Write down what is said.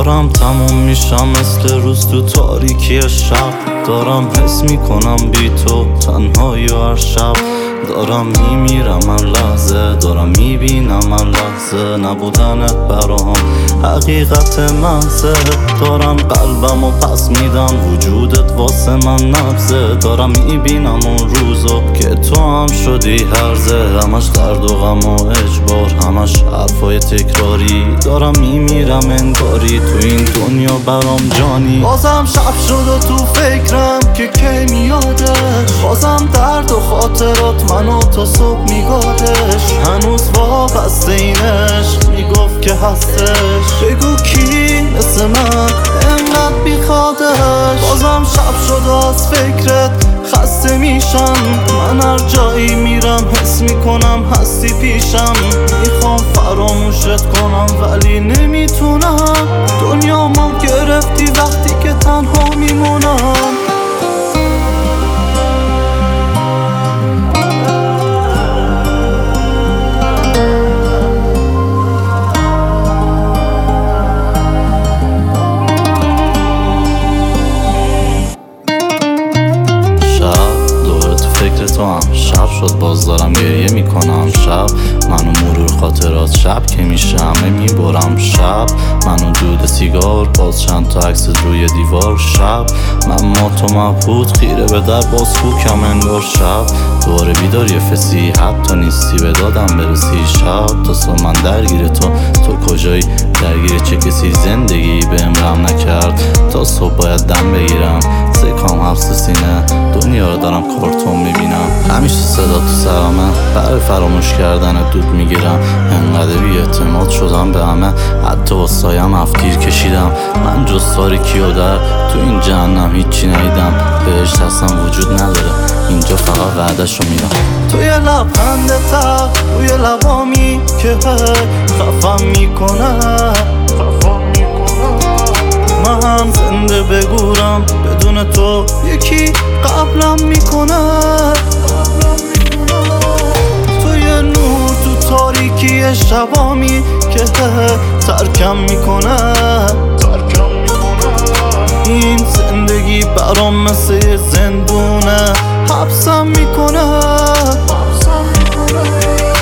دارم تموم میشم مثل روز تو تاریکی شب. دارم حس میکنم بی تو تنهایی و هر شب. دارم میمیرم هر لحظه، دارم میبینم هر لحظه نبودنت برام حقیقت محضه. دارم قلبم و پس میدم وجودت واسه من نبضه. دارم میبینم اون روزو که تو هم شدی هرزه. همش درد و غم و اجبار، همش حرفای تکراری. دارم میمیرم انگاری تو این دنیا برام جانی. بازم شب شد و تو فکرم که کی میادش. بازم درد و خاطرات منو تا صبح میگادش. هنوز وابسته این عشق میگفت که هستش. بگو کی مثل من انقدر بیخوادش. بازم شب شد و از فکرت خسته میشم. من هر جایی میرم حس میکنم هستی پیشم. میخوام فراموشت کنم ولی نمیتونم. دنیامو گرفتی وقتی که تنها میمونم. تو هم شب شد باز دارم گریه میکنم. شب منو مرور خاطرات، شب که میشه همه میبرم. شب منو دود سیگار، باز چند تا عکس روی دیوار. شب من ما تو مبهوت خیره به در باز فوکم انگار. شب دوباره بیدار یه فسی، حتی نیستی به دادم برسی. شب تا صبح من درگیر تو کجایی؟ درگیر چه کسی؟ زندگی بهم رحم نکرد تا صبح باید دم بگیرم. سکام حبس سینه، دنیا رو دارم کارتون میبینم. همیشه صدا تو سرامه، برای فراموش کردن دود میگیرم. انقدر بی اعتماد شدم به همه، حتی با سایم افگیر کشیدم. من جز تاریکی و در تو این جهنم هیچی ندیدم. بهشت اصلا وجود نداره، اینجا فقط وعده‌شو میدم. توی لبخند تق روی لبامی که خفم میکنه. من زنده بگورم بدون تو یکی قبلم میکنه. توی نور تو تاریکی شبامی که ترکم میکنه. این زندگی برام مثل یه زندونه حبسم میکنه.